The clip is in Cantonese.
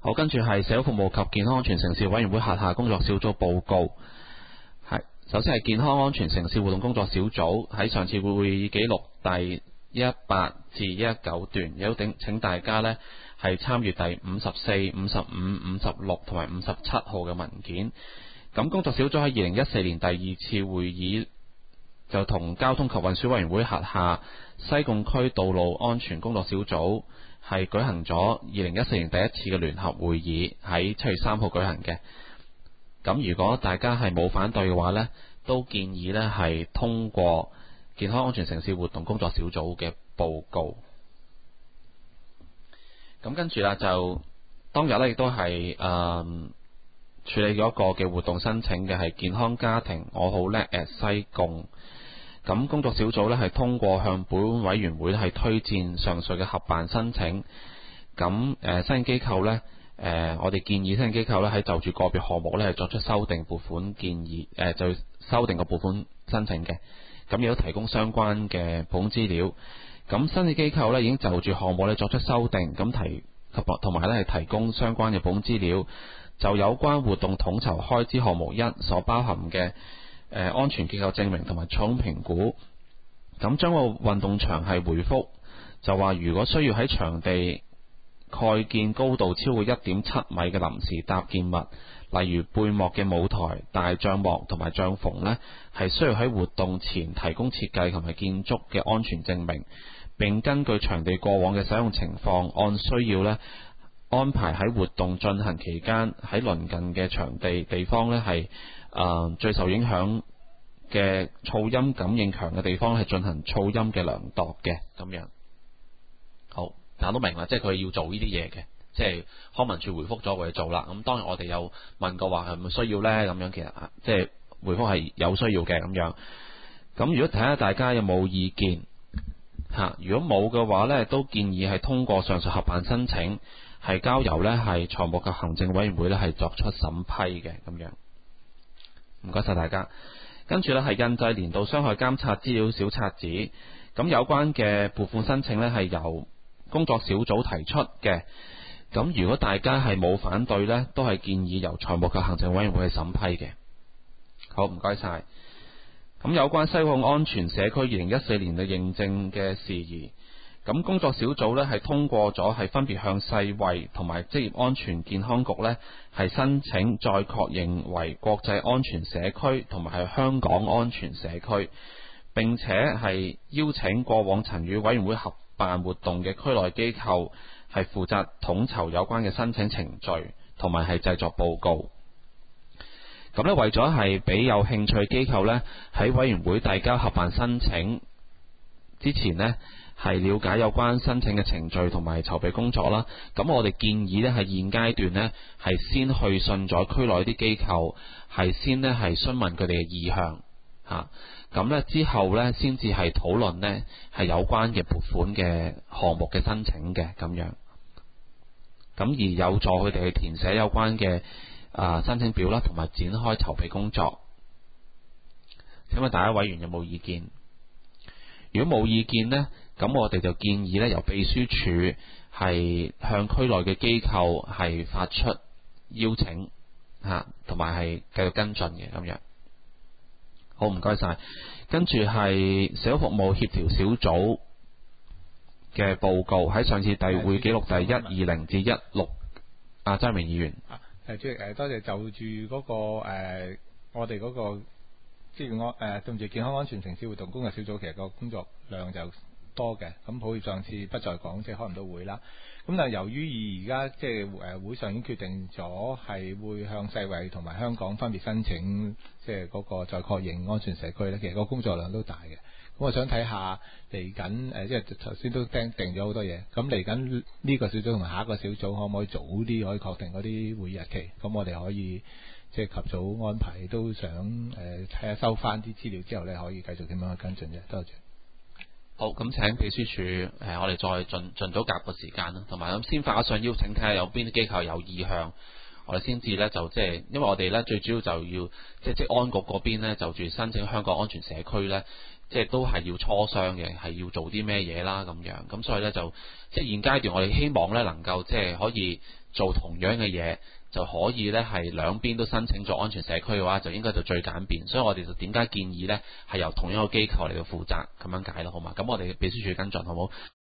好，跟住係社會服務及健康安全城市委員會轄下工作小組報告。首先係健康安全城市活動工作小組喺上次會議記錄第18至19段，有請大家呢係參閱第54、55、56同埋57號嘅文件。咁工作小組喺2014年第二次會議就同交通及運輸委員會轄下西貢區道路安全工作小組係舉行咗2014年第一次嘅聯合會議，喺7月3號舉行嘅。咁如果大家係冇反對嘅話呢，都建議呢係通過健康安全城市活動工作小組嘅報告。咁跟住啦，就當日呢亦都係處理咗一個嘅活動申請嘅係健康家庭我好叻西貢。咁工作小組呢係通過向本委員會係推薦上述嘅合辦申請。咁申請機構呢，我哋建議申請機構呢喺就住個別項目呢係作出修訂撥款建議，就修訂個撥款申請嘅。咁亦都提供相關嘅本資料。咁申請機構呢已經就住項目呢作出修訂，咁同埋呢係提供相關嘅本資料。就有關活動統籌開支項目1所包含嘅安全結構證明同埋採用評估，咁將個運動場係回覆，就話如果需要喺場地蓋建高度超過 1.7 米嘅臨時搭建物，例如背幕嘅舞台、大帳幕同埋帳篷呢，係需要喺活動前提供設計同埋建築嘅安全證明，並根據場地過往嘅使用情況，按需要呢安排喺活動進行期間喺鄰近嘅場地方呢係最受影響嘅噪音感應強嘅地方係進行噪音嘅量度嘅。咁樣好，大家都明啦，即係佢要做呢啲嘢嘅，即係康文署回覆咗佢做啦。咁當然我哋有問過話係咪需要呢？咁樣其實即係回覆係有需要嘅咁樣。咁如果睇下大家有冇意見如果冇嘅話呢，都建議係通過上述合辦申請，係交由呢係財務及行政委員會呢係作出審批嘅。咁樣唔該晒大家。跟住呢係印製年度傷害監察資料小冊子。咁有關嘅撥款申請呢係由工作小組提出嘅。咁如果大家係冇反對呢，都係建議由財務及行政委員會去審批嘅。好，唔該晒。咁有關西貢安全社區2014年嘅認證嘅事宜，咁工作小組呢係通過咗，係分別向世衛同埋職業安全健康局呢係申請再確認為國際安全社區同埋係香港安全社區，並且係邀請過往曾與委員會合辦活動嘅區內機構係負責統籌有關嘅申請程序，同埋係製作報告。咁呢，為咗係俾有興趣機構呢喺委員會遞交合辦申請之前呢，係了解有關申請嘅程序同埋籌備工作啦。咁我哋建議呢係現階段呢係先去信咗區內啲機構，係先呢係詢問佢哋嘅意向咁呢之後呢先至係討論呢係有關嘅撥款嘅項目嘅申請嘅咁樣。咁而有助佢哋去填寫有關嘅申請表啦，同埋展開籌備工作。請問大家委員有冇意見？如果冇意見呢，咁我哋就建議呢由秘書處係向區內嘅機構係發出邀請同埋係繼續跟進嘅咁樣。好，唔該晒。跟住係社會服務協調小組嘅報告，喺上次會記錄第120至16。周明議員。 主席多謝。就住嗰個我哋嗰個對唔住健康安全城市活動工作小組，其實個工作量就多嘅。咁抱歉上次不再講，即係開唔到會啦。咁但係由於而家即係會上已經決定咗係會向世衛同埋香港分別申請，即係嗰個再確認安全社區呢，其實個工作量都大嘅。咁我想睇下嚟緊即係頭先都定咗好多嘢。咁嚟緊呢個小組同下一個小組可唔可以早啲可以確定嗰啲會議日期？咁我哋可以即係及早安排。都想睇下收翻啲資料之後呢，可以繼續點樣去跟進啫。多謝。 好，咁請秘書處我哋再盡早夾個時間啦，同埋咁先發上邀請，睇下有邊啲機構有意向，我哋先至呢，就即係，因為我哋呢最主要就要即係職安局嗰邊呢，就住申請香港安全社區呢。即係都係要磋商嘅，係要做啲咩嘢啦咁樣，咁所以呢，就即係現階段我哋希望呢能夠即係可以做同樣嘅嘢，就可以呢係兩邊都申請做安全社區嘅話，就應該就最簡便。所以我哋就點解建議呢係由同一個機構嚟到負責咁樣解咯，好嘛？咁我哋秘書處跟進好冇？